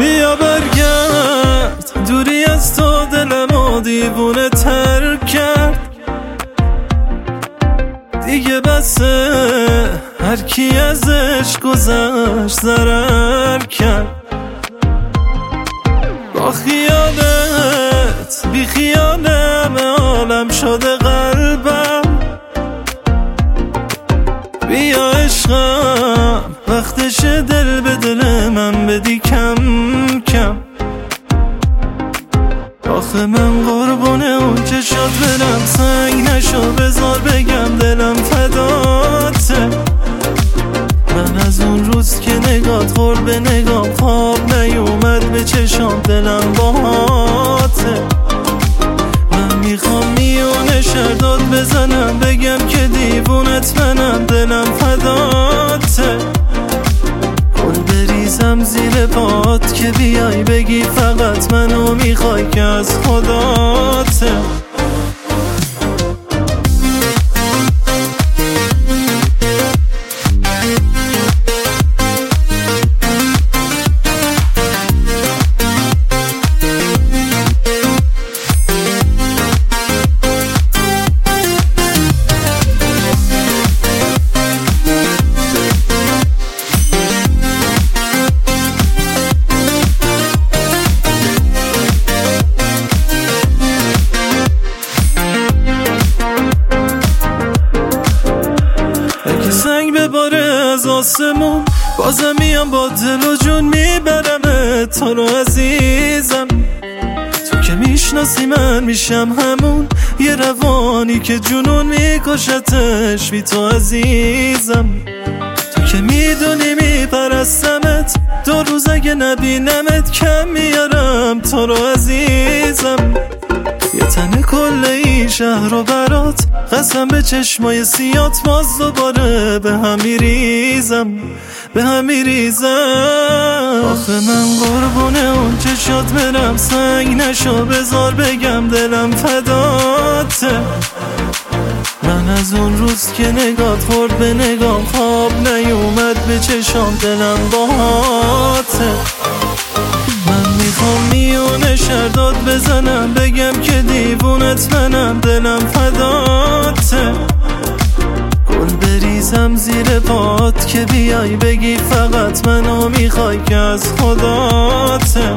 بیا برگرد، دوری از تو دلمو دیوونه تر کرد. دیگه بسه، هر کی ازش گذشت ضرر کرد. با خیالت بی خیالم عالم شده قلبم. بیا عشقم، وقتش دل به دل من بدی کم کم. آخه من قربونه اون چشات برم، سنگ نشو بذار بگم دلم فداته. من از اون روز که نگات خورد به نگام، خواب نیومد به چشام، دلم باهاته. من میخوام میونه شرداد بزنم، بگم که دیوونت منم، دلم فداته. گل بریزم زیر پات که بیای بگی فقط منو میخوای که از خداته. سنگ بباره از آسمون، بازم میام با دل و جون میبرم تو رو عزیزم. تو که میشناسی من میشم همون یه روانی که جنون میکشتش بی تو عزیزم. تو که میدونی میپرستمت، 2 روز اگه نبینمت کم میارم تو رو عزیزم. یه تنه کل این شهر رو برات، قسم به چشمای سیات، باز دوباره به هم میریزم، به هم میریزم. آخه من قربونه اون چشات برم، سنگ نشو بذار بگم دلم فداته. من از اون روز که نگات خورد به نگام، خواب نیومد به چشام، دلم باهاته. من میخوام میونه شرداد بزنم، بگم که دیوونت منم، دلم فداته. گل بریزم زیر پات که بیای بگی فقط منو میخوای که از خداته.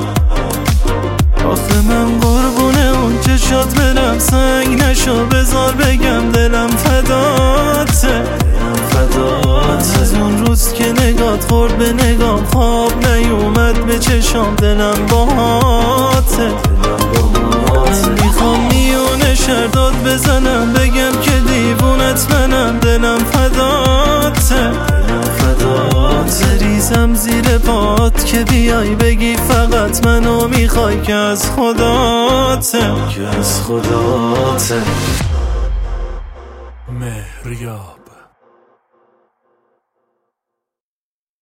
آخه من قربونه اون چشات برم، سنگ نشو بذار بگم دلم فداته. من از اون روز که نگات خورد به نگام، خواب نیومد به چشام، دلم باهاته. من میخوام میونه شرداد بزنم، بگم که دیوونت منم، دلم فداته. بریزم زیر پات که بیای بگی فقط منو میخوای که از خداته، که از خداته. مهریاب.